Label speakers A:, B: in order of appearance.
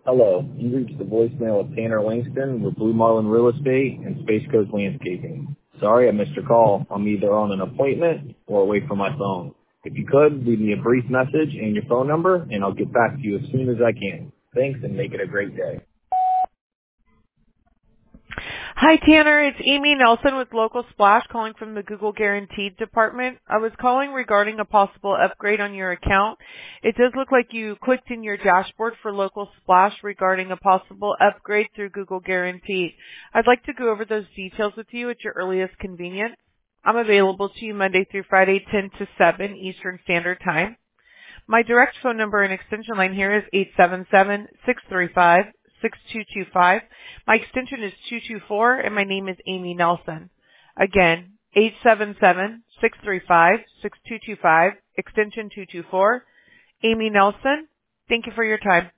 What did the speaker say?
A: Hello, you reached the voicemail of Tanner Langston with Blue Marlin Real Estate and Space Coast Landscaping. Sorry I missed your call. I'm either on an appointment or away from my phone. If you could, leave me a brief message and your phone number, and I'll get back to you as soon as I can. Thanks, and make it a great day.
B: Hi, Tanner. It's Amy Nelson with Local Splash calling from the Google Guaranteed department. I was calling regarding a possible upgrade on your account. It does look like you clicked in your dashboard for Local Splash regarding a possible upgrade through Google Guaranteed. I'd like to go over those details with you at your earliest convenience. I'm available to you Monday through Friday, 10 to 7 Eastern Standard Time. My direct phone number and extension line here is 877-635-6225. My extension is 224, and my name is Amy Nelson. Again, 877-635-6225, extension 224. Amy Nelson, thank you for your time.